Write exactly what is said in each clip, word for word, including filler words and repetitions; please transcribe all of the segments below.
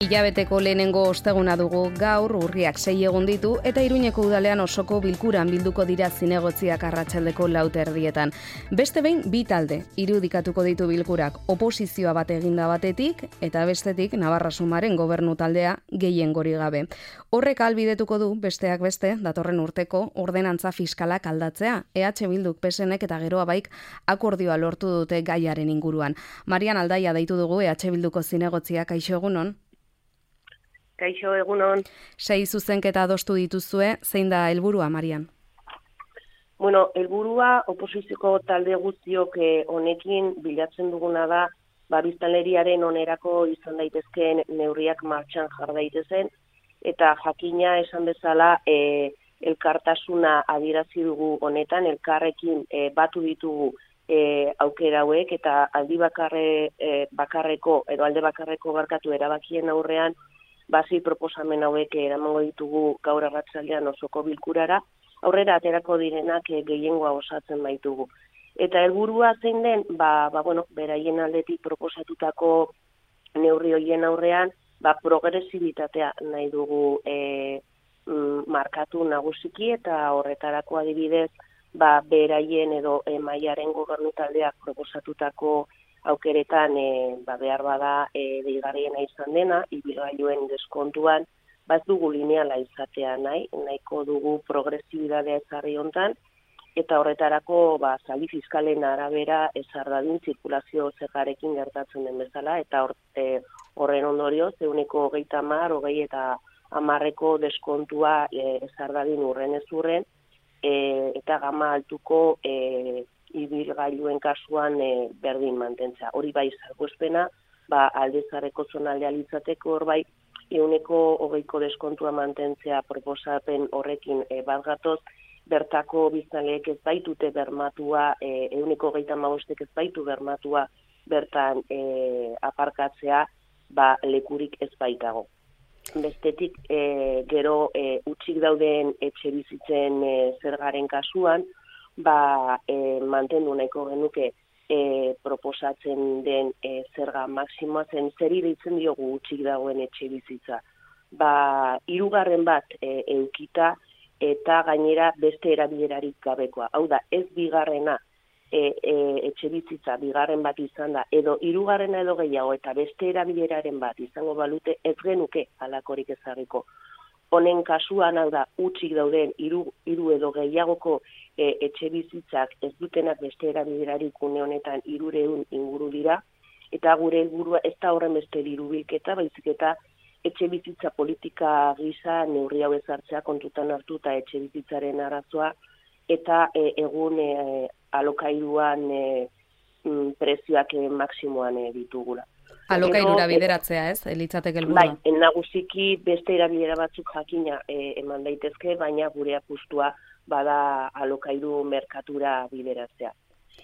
Hilabeteko lehenengo osteguna dugu gaur, urriak sei egun ditu, eta Iruñeko udalean osoko bilkuran bilduko dira zinegotziak arratsaldeko lau erdietan. Beste behin, bi talde irudikatuko ditu bilkurak, oposizioa bat eginda batetik, eta bestetik Navarra Sumaren gobernu taldea gehiengori gabe. Horrek ahalbidetuko du, besteak beste, datorren urteko ordenantza fiskalak aldatzea, E H Bilduk, P S Nek eta geroa baik akordioa lortu dute gaiaren inguruan. Marian Aldaia deitu dugu E H Bilduko zinegotziak, kaixo egunon? Kaixo egunon. Sei zuzenketa adostu dituzue, zein da helburua, Marian? Bueno, helburua oposizioko talde guztiok honekin bilatzen duguna da, ba biztanleriaren onerako izan daitezkeen neurriak martxan jar daitezen, eta jakina esan bezala e, elkartasuna adierazi dugu honetan, elkarrekin e, batu ditugu e, aukera hauek, eta aldi bakarre, e, bakarreko, edo alde bakarreko barkatu erabakien aurrean, basi proposamen hauek eramango ditugu gaur arratsaldean osoko bilkurara, aurrera aterako direnak gehiengoa osatzen baitugu. Eta helburua zein den, ba, ba bueno, beraien aldetik proposatutako neurri horien aurrean, ba progresibitatea nahi dugu e, mm, markatu nagusiki, eta horretarako adibidez, ba beraien edo e, Maiaren gobernu taldeak proposatutako aukeretan e, ba, behar bada e, deigarriena izan dena, ibilgailuen deskontuan, ba ez dugu lineala izatea nahi, nahiko dugu progresibidadea ezarri hontan, eta horretarako ba, zaldi fiskalen arabera ezar dadin zirkulazio zergarekin gertatzen den bezala, eta or, e, horren ondorioz, ehuneko hogeita hamar, hogei eta hamarreko deskontua e, ezar dadin urren ez urren, e, eta gama altuko e, ibilgailuen kasuan e, berdin mantentzea. Hori bai salbuespena, ba aldezarreko zonaldea litzateko hor bai ehuneko hogeiko deskontua mantentzea proposapen horrekin e, bat gatoz, bertako biztanleek ez baitute bermatua, e, ehuneko hogeita hamabostek ez baitu bermatua bertan e, aparkatzea, ba lekurik ez baitago. Bestetik e, gero e, utzik dauden etxe bizitzen e, zergaren kasuan, ba e, mantendu nahiko genuke e, proposatzen den e, zerga maksimoa zen, zer deitzen diogu utzik dagoen etxe bizitza. Ba hirugarren bat e, eukita eta gainera beste erabilerarik gabekoa. Hau da, ez bigarrena e, e, etxe bizitza bigarren bat izan da, edo hirugarrena edo gehiago eta beste erabileraren bat izango balute, ez genuke halakorik ezarriko. Honen kasuan, hau da, utzik dauden hiru hiru edo gehiagoko e, etxe bizitzak ez dutenak beste erabilerarik une honetan hirureun inguru dira, eta gure helburua ez da horren beste diru bilketa, baizik eta etxe bizitza politika gisa neurri hau ezartzea kontutan hartu eta etxe bizitzaren arazoa, eta e, egun e, alokairuan e, mm, prezioak e, maksimoan e, ditugula. Alokairura bideratzea, ez? Litzateke helburua. Bai, nagusiki beste erabilera batzuk jakina e, eman daitezke, baina gure apustua bada alokairu merkatura bideratzea.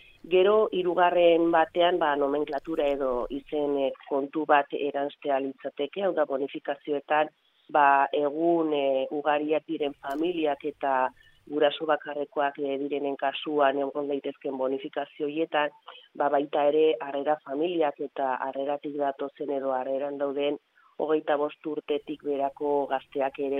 Gero hirugarren batean ba nomenklatura edo izen e, kontu bat eranstea litzateke, hau da bonifikazioetan ba egun e, ugariak diren familiak eta guraso bakarrekoak direnen kasuan egon daitezken bonifikazio hietan, ba baita ere harrera familiak eta harreratik datozen edo harreran dauden hogeita bost urtetik berako gazteak ere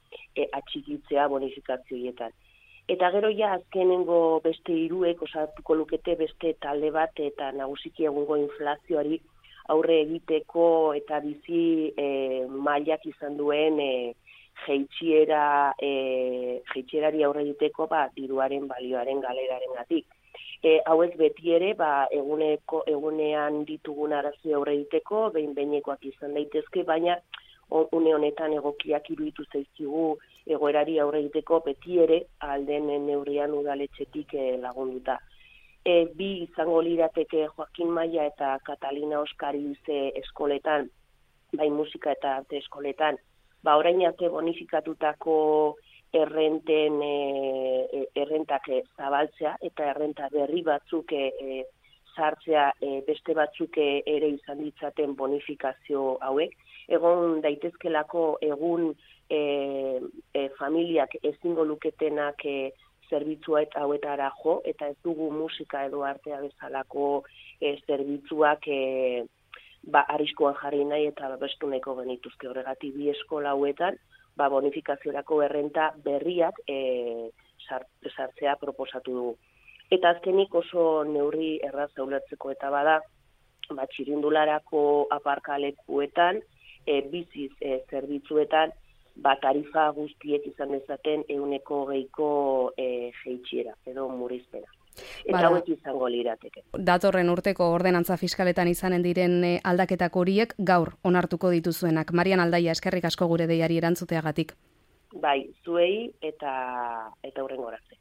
e, atxikitzea bonifikazio hietan. Eta gero ja azkenengo beste hiruek osatuko lukete beste talde bat eta nagusiki egungo inflazioari aurre egiteko eta bizi e, mailak izan duen e, jeitxiera, e, jeitxierari aurre egiteko ba, diruaren balioaren galerarengatik. E, hauek beti ere ba, eguneko, egunean ditugun arazo aurre egiteko, behin-behinekoak izan daitezke, baina une honetan egokiak iruditu zaizkigu egoerari aurre egiteko beti ere alden neurrian udaletxetik e, lagunduta. E, bi izango lirateke Joaquin Maia eta Catalina Oskarize eskoletan, bai musika eta arte eskoletan, ba orain arte bonifikatutako errenten e, errentak e, zabaltzea eta errenta berri batzuk e, sartzea e, beste batzuk e, ere izan ditzaten bonifikazio hauek. Egon daitezkelako egun e, e, familiak ezingo luketenak e, zerbitzua eta hauetara jo, eta ez dugu musika edo artea bezalako e, zerbitzuak e, ba, arriskuan jarri nahi eta babestu nahiko genituzke horregatik bi eskola hauetan, ba, bonifikaziorako errenta berriak e, sartzea proposatu dugu. Eta azkenik oso neurri erraz ulertzeko eta bada, ba, txirindularako aparkalekuetan, e, biziz e, zerbitzuetan, ba, tarifa guztiek izan dezaten ehuneko geiko e, jeitxiera, edo murrizpena. Eta hauek izango lirateke. Datorren urteko ordenantza fiskaletan izanen diren aldaketak horiek gaur onartuko dituzuenak. Marian Aldaia, eskerrik asko gure deiari erantzuteagatik. Bai, zuei eta eta hurrengora arte.